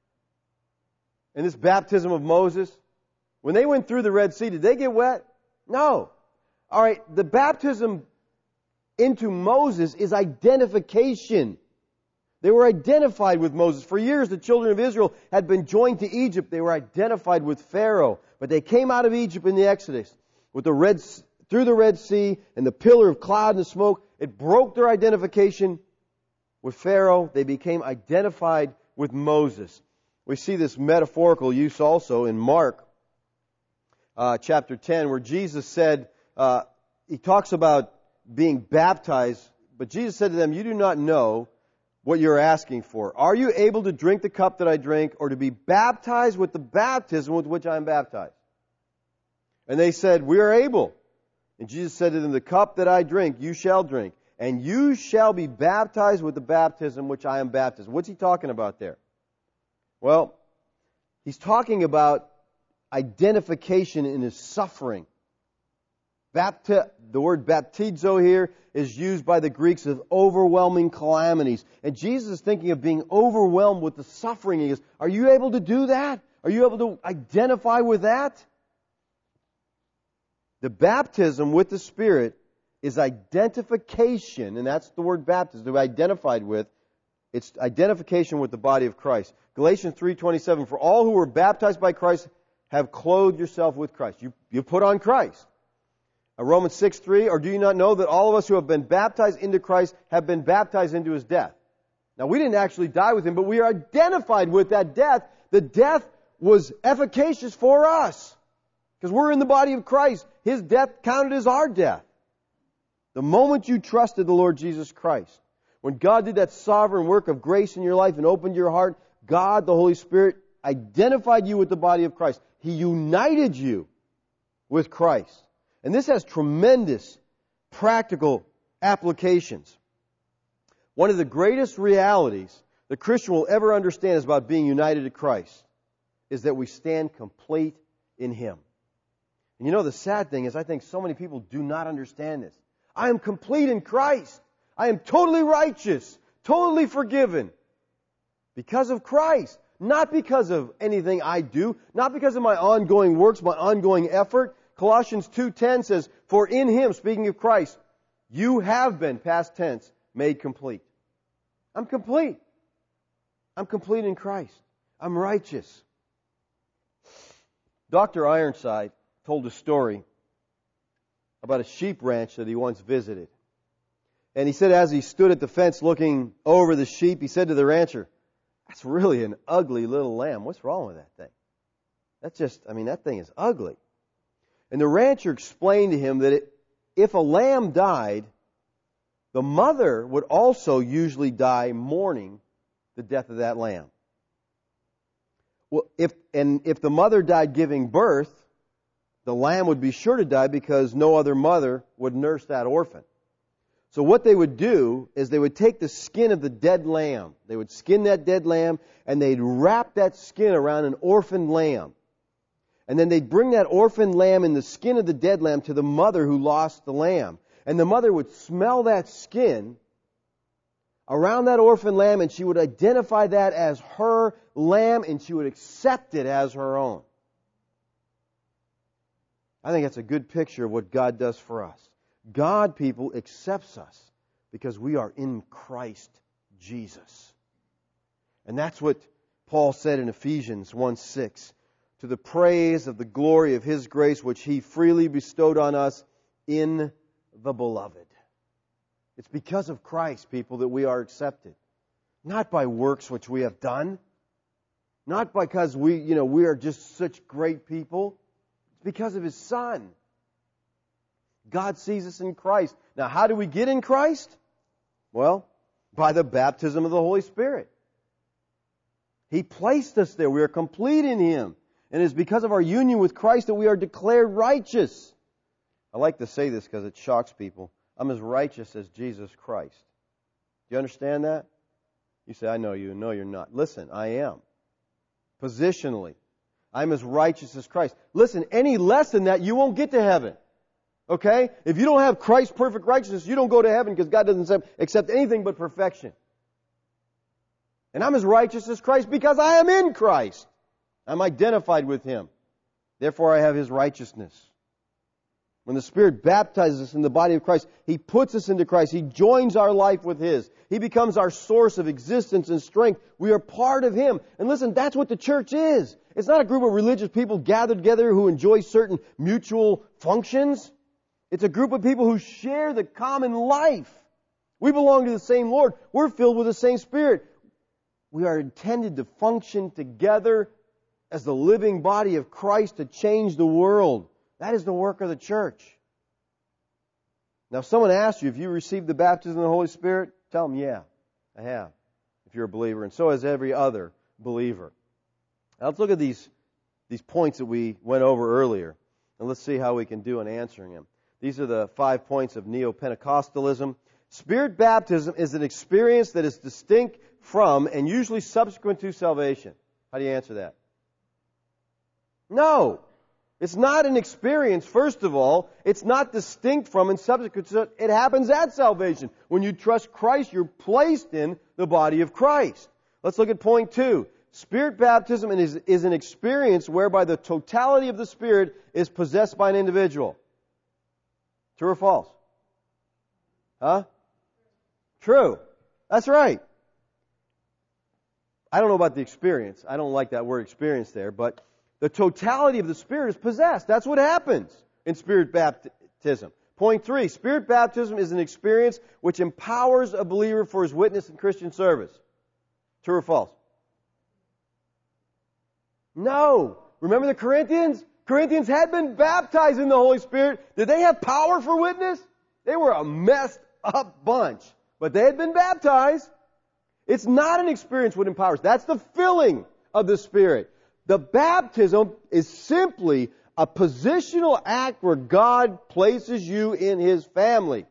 In this baptism of Moses? When they went through the Red Sea, did they get wet? No. All right, the baptism into Moses is identification. They were identified with Moses. For years, the children of Israel had been joined to Egypt. They were identified with Pharaoh. But they came out of Egypt in the Exodus through the Red Sea and the pillar of cloud and smoke. It broke their identification with Pharaoh. They became identified with Moses. We see this metaphorical use also in Mark chapter 10, where Jesus said, he talks about being baptized, but Jesus said to them, you do not know what you're asking for. Are you able to drink the cup that I drink, or to be baptized with the baptism with which I am baptized? And they said, we are able. And Jesus said to them, the cup that I drink, you shall drink, and you shall be baptized with the baptism which I am baptized. What's he talking about there? Well, he's talking about identification in his suffering. The word baptizo here is used by the Greeks of overwhelming calamities. And Jesus is thinking of being overwhelmed with the suffering. He goes, are you able to do that? Are you able to identify with that? The baptism with the Spirit is identification, and that's the word baptism, to be identified with. It's identification with the body of Christ. Galatians 3:27, for all who were baptized by Christ have clothed yourself with Christ. You put on Christ. Romans 6:3, or do you not know that all of us who have been baptized into Christ have been baptized into His death? Now, we didn't actually die with Him, but we are identified with that death. The death was efficacious for us, because we're in the body of Christ. His death counted as our death. The moment you trusted the Lord Jesus Christ, when God did that sovereign work of grace in your life and opened your heart, God, the Holy Spirit, identified you with the body of Christ. He united you with Christ. And this has tremendous practical applications. One of the greatest realities the Christian will ever understand is about being united to Christ, is that we stand complete in Him. And you know, the sad thing is I think so many people do not understand this. I am complete in Christ. I am totally righteous, totally forgiven because of Christ. Not because of anything I do, not because of my ongoing works, my ongoing effort. Colossians 2:10 says, "For in Him," speaking of Christ, "you have been," past tense, "made complete." I'm complete. I'm complete in Christ. I'm righteous. Dr. Ironside told a story about a sheep ranch that he once visited. And he said as he stood at the fence looking over the sheep, he said to the rancher, "That's really an ugly little lamb. What's wrong with that thing? That thing is ugly." And the rancher explained to him that if a lamb died, the mother would also usually die mourning the death of that lamb. Well, if the mother died giving birth, the lamb would be sure to die because no other mother would nurse that orphan. So what they would do is they would take the skin of the dead lamb. They would skin that dead lamb and they'd wrap that skin around an orphaned lamb. And then they'd bring that orphaned lamb and the skin of the dead lamb to the mother who lost the lamb. And the mother would smell that skin around that orphaned lamb and she would identify that as her lamb and she would accept it as her own. I think that's a good picture of what God does for us. God, people, accepts us because we are in Christ Jesus. And that's what Paul said in Ephesians 1:6. "To the praise of the glory of His grace, which He freely bestowed on us in the Beloved." It's because of Christ, people, that we are accepted. Not by works which we have done. Not because we are just such great people. It's because of His Son. God sees us in Christ. Now, how do we get in Christ? Well, by the baptism of the Holy Spirit. He placed us there. We are complete in Him. And it is because of our union with Christ that we are declared righteous. I like to say this because it shocks people. I'm as righteous as Jesus Christ. Do you understand that? You say, "I know you." No, you're not. Listen, I am. Positionally, I'm as righteous as Christ. Listen, any less than that, you won't get to heaven. Okay? If you don't have Christ's perfect righteousness, you don't go to heaven because God doesn't accept anything but perfection. And I'm as righteous as Christ because I am in Christ. I'm identified with Him. Therefore, I have His righteousness. When the Spirit baptizes us in the body of Christ, He puts us into Christ. He joins our life with His. He becomes our source of existence and strength. We are part of Him. And listen, that's what the church is. It's not a group of religious people gathered together who enjoy certain mutual functions. It's a group of people who share the common life. We belong to the same Lord. We're filled with the same Spirit. We are intended to function together as the living body of Christ to change the world. That is the work of the church. Now, if someone asks you if you received the baptism of the Holy Spirit, tell them, "Yeah, I have," if you're a believer, and so has every other believer. Now, let's look at these points that we went over earlier, and let's see how we can do in answering them. These are the 5 points of Neo-Pentecostalism. Spirit baptism is an experience that is distinct from and usually subsequent to salvation. How do you answer that? No. It's not an experience, first of all. It's not distinct from and subsequent to it. It happens at salvation. When you trust Christ, you're placed in the body of Christ. Let's look at point 2. Spirit baptism is an experience whereby the totality of the Spirit is possessed by an individual. True or false? Huh? True. That's right. I don't know about the experience. I don't like that word experience there, but the totality of the Spirit is possessed. That's what happens in Spirit baptism. Point 3, Spirit baptism is an experience which empowers a believer for his witness in Christian service. True or false? No. Remember the Corinthians? Corinthians had been baptized in the Holy Spirit. Did they have power for witness? They were a messed up bunch. But they had been baptized. It's not an experience which empowers. That's the filling of the Spirit. The baptism is simply a positional act where God places you in His family.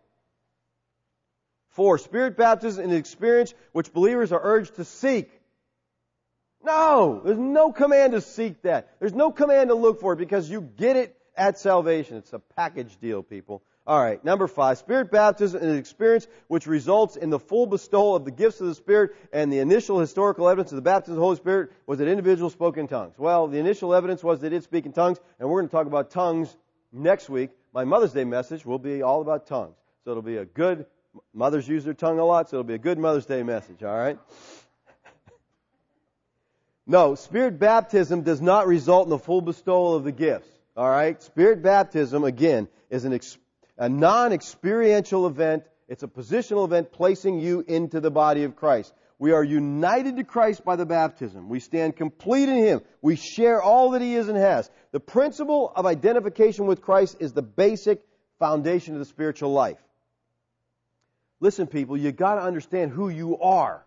4, Spirit baptism is an experience which believers are urged to seek. No, there's no command to seek that. There's no command to look for it because you get it at salvation. It's a package deal, people. All right, number 5, Spirit baptism is an experience which results in the full bestowal of the gifts of the Spirit, and the initial historical evidence of the baptism of the Holy Spirit was that individuals spoke in tongues. Well, the initial evidence was they did speak in tongues, and we're going to talk about tongues next week. My Mother's Day message will be all about tongues. So it'll be a good, mothers use their tongue a lot, so it'll be a good Mother's Day message, all right? No, Spirit baptism does not result in the full bestowal of the gifts, all right? Spirit baptism, again, is a non-experiential event. It's a positional event placing you into the body of Christ. We are united to Christ by the baptism. We stand complete in Him. We share all that He is and has. The principle of identification with Christ is the basic foundation of the spiritual life. Listen, people, you got to understand who you are.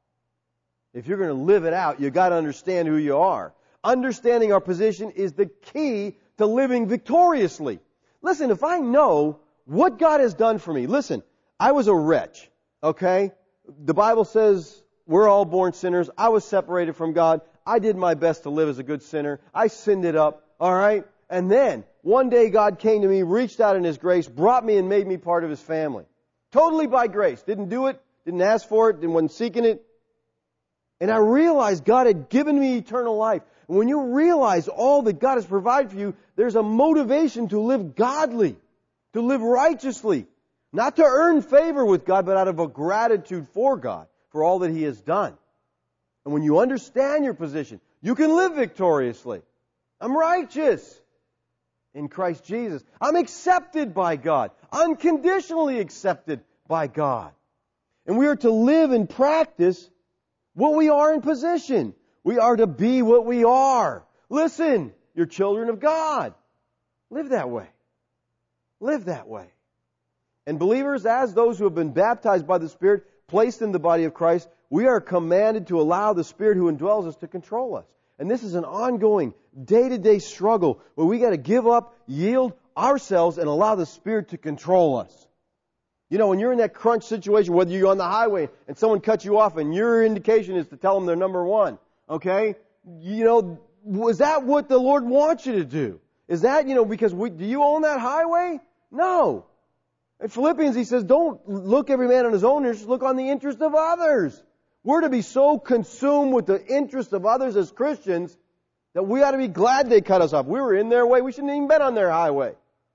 If you're going to live it out, you got to understand who you are. Understanding our position is the key to living victoriously. Listen, if I know what God has done for me, listen, I was a wretch, okay? The Bible says we're all born sinners. I was separated from God. I did my best to live as a good sinner. I sinned it up, all right? And then, one day God came to me, reached out in His grace, brought me and made me part of His family. Totally by grace. Didn't do it, didn't ask for it, wasn't seeking it. And I realized God had given me eternal life. And when you realize all that God has provided for you, there's a motivation to live godly, to live righteously. Not to earn favor with God, but out of a gratitude for God, for all that He has done. And when you understand your position, you can live victoriously. I'm righteous in Christ Jesus. I'm accepted by God. Unconditionally accepted by God. And we are to live and practice what we are in position. We are to be what we are. Listen, you're children of God. Live that way. Live that way. And believers, as those who have been baptized by the Spirit, placed in the body of Christ, we are commanded to allow the Spirit who indwells us to control us. And this is an ongoing, day-to-day struggle where we got to give up, yield ourselves, and allow the Spirit to control us. You know, when you're in that crunch situation, whether you're on the highway and someone cuts you off and your indication is to tell them they're number one, okay? You know, was that what the Lord wants you to do? Is that, because do you own that highway? No. In Philippians, he says, don't look every man on his own interest, look on the interest of others. We're to be so consumed with the interest of others as Christians that we ought to be glad they cut us off. We were in their way. We shouldn't have even been on their highway.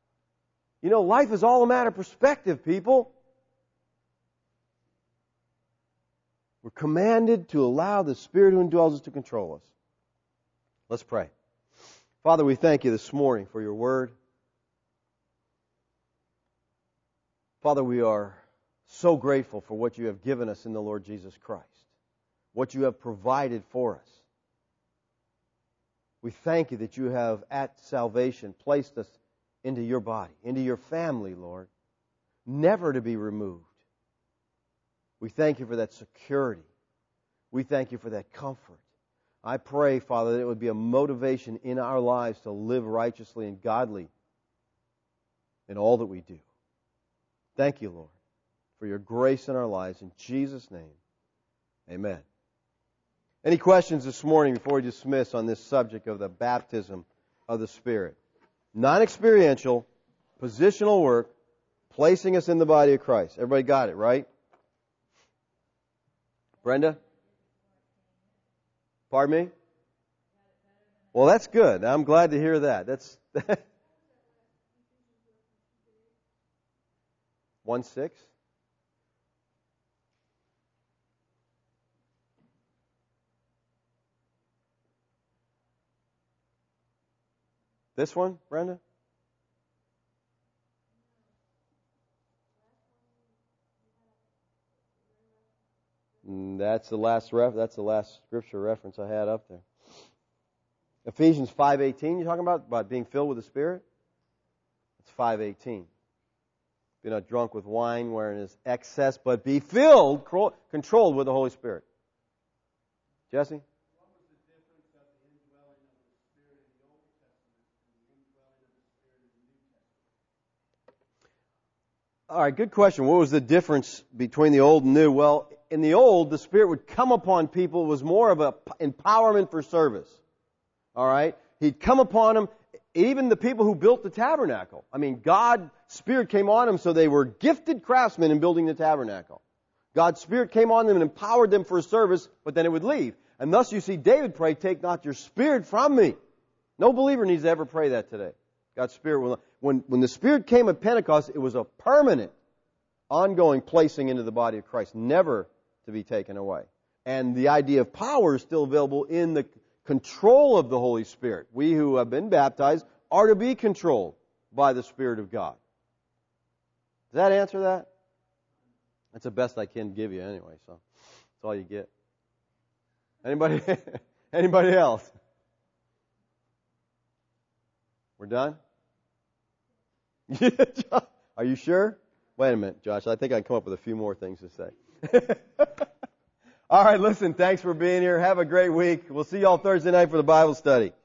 Life is all a matter of perspective, people. We're commanded to allow the Spirit who indwells us to control us. Let's pray. Father, we thank you this morning for your word. Father, we are so grateful for what you have given us in the Lord Jesus Christ, what you have provided for us. We thank you that you have, at salvation, placed us into your body, into your family, Lord, never to be removed. We thank you for that security. We thank you for that comfort. I pray, Father, that it would be a motivation in our lives to live righteously and godly in all that we do. Thank you, Lord, for your grace in our lives. In Jesus' name, amen. Any questions this morning before we dismiss on this subject of the baptism of the Spirit? Non-experiential, positional work, placing us in the body of Christ. Everybody got it, right? Brenda? Pardon me? Well, that's good. I'm glad to hear that. That's 1:6. This one, Brenda? That's the last scripture reference I had up there. Ephesians 5:18. You talking about being filled with the Spirit? It's 5:18. Be not drunk with wine wherein is excess, but be filled, controlled with the Holy Spirit. Jesse? What was the difference of the indwelling of the Spirit in the Old Testament and the indwelling of the Spirit in the New Testament? All right, good question. What was the difference between the Old and New? Well, in the Old, the Spirit would come upon people. It was more of an empowerment for service. All right? He'd come upon them. even the people who built the tabernacle. I mean, God's Spirit came on them, so they were gifted craftsmen in building the tabernacle. God's Spirit came on them and empowered them for a service, but then it would leave. And thus you see David pray, take not your Spirit from me. No believer needs to ever pray that today. God's Spirit will not. When the Spirit came at Pentecost, it was a permanent, ongoing placing into the body of Christ, never to be taken away. And the idea of power is still available in the control of the Holy Spirit. We who have been baptized are to be controlled by the Spirit of God. Does that answer that? That's the best I can give you anyway, so that's all you get. Anybody else? We're done? Are you sure? Wait a minute, Josh. I think I can come up with a few more things to say. All right, listen, thanks for being here. Have a great week. We'll see you all Thursday night for the Bible study.